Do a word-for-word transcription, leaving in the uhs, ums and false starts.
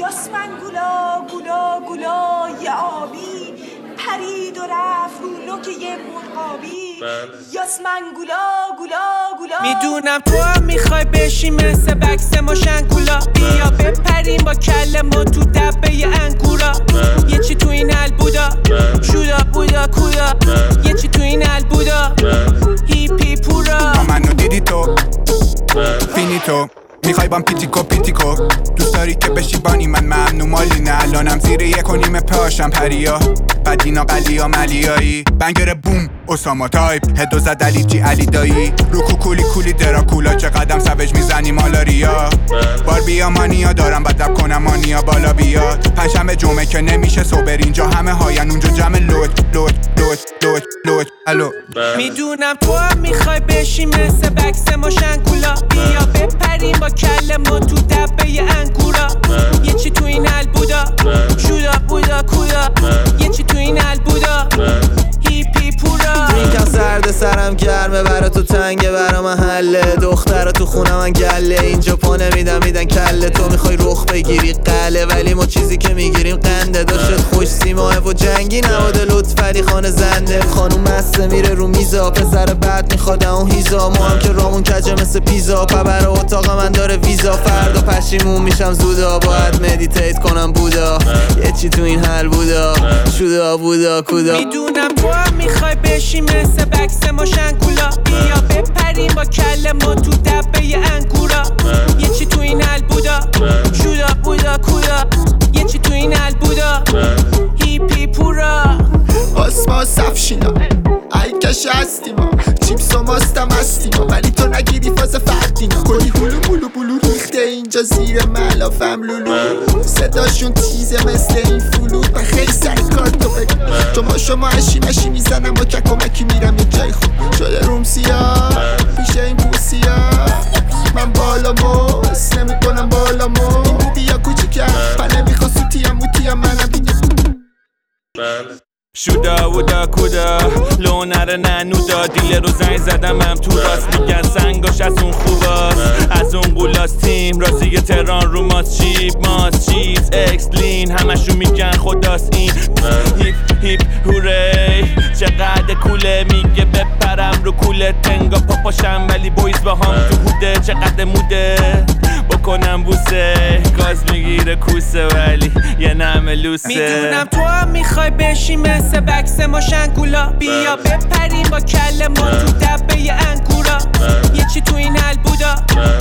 یاسمن گولا گولا گولا یه آبی پرید و رفت رو نوک یه مرغابی. یاسمن گولا گولا گولا میدونم تو هم میخوای بشی مثل بکس ماشنگولا. بیا بپریم با کل ما تو دبه انگورا. یه چی تو این حل بودا شودا بودا کودا. یه چی تو این حل بودا هیپی پورا. منو دیدی تو فینیتو میخوای بام پیتیکو پیتیکو. دوست داری که بشی بانی من ممنو مالی نه. الانم زیر یک و نیم پاشم پریا بدینا قلیا ملیایی. بنگر بوم اساما تایپ هدو زد علی جی علی دایی. رو کوکولی کولی دراکولا چه قدم سوج میزنی مالاریا. بار بیا مانیا دارم بدب کنم مانیا بالا بیاد. پنجشنبه جمعه که نمیشه صبر اینجا همه هاین اونجا جمع لوت لوت لوت لوت لوت الو. میدونم تو هم میخوای بشی مثل بکس ماشنگولا. بیا بپریم با کل ما تو دبه انگورا. یه چی تو این حل بودا شودا بودا کودا. یه چی تو این حل بودا هیپی پورا. درینکم سرد سرم گرمه برا تو تنگه برا محله. دخترا تو خونه من گله اینجا پا نمیدن میدن کله. تو میخوای رخ بگیری قله ولی ما چیزی که میگیریم قنده. داشت خوش سیماه و جنگی نواده لطف علی خانه زنده. خانوم مسته میره رو میزا پسر بعد میخواد اون هیزا. ما هم که رامون کجه مثل پیزا پبر اتاق من داره ویزا. فردا پشیمون میشم زودا باید مدیتیت کنم بودا. یه چی تو این حل بودا شودا بودا کودا. میدونم تو هم میخوای بشی مثل بکس ماشنگولا. بیا بپریم با کل ما تو دبه انگورا. یه چی تو این حل بودا شودا بودا کودا. یه چی تو این حل بودا هیپی پورا. آسما سفشینا ای کش هستی ما چیپس و ماستم هستی ما. ولی تو نگیری فاز فردینا. کلی هلو بلو بلو ریخته اینجا زیر ملافم لولو. صداشون تیزه مثل این فلوت. من خیلی سر کار تو بگم چون شما اشی مشی میزنم با که کمکی میرم یه جای خوب. شده روم سیاه پیش این بوسیا. من بالا موس نمی کنم بالا مو. این بودی یا کوچیکم من نمیخوا سوتیم موتیم منم دیگه. شودا ودا کودا لو نره ننودا. دیل رو زنگ زدم هم تو راست میگن سنگاش از اون خوباست. از اون قولاس تیم رازی تران رو ماست چیپ ماست چیز اکسلین همشون میگن خداست این. هیپ هیپ هوری چقدر کوله میگه بپرم رو کوله. تنگا پاپاشم ولی بویز با هم تو هوده. چقدر موده بکنم بوسه گاز میگیره کوسه ولی یه نمه لوسه. میدونم تو هم میخوای بشی مثل بکس ماشنگولا. بیا بپریم با کل ما تو دبه انگورا. یه چی تو این حل بودا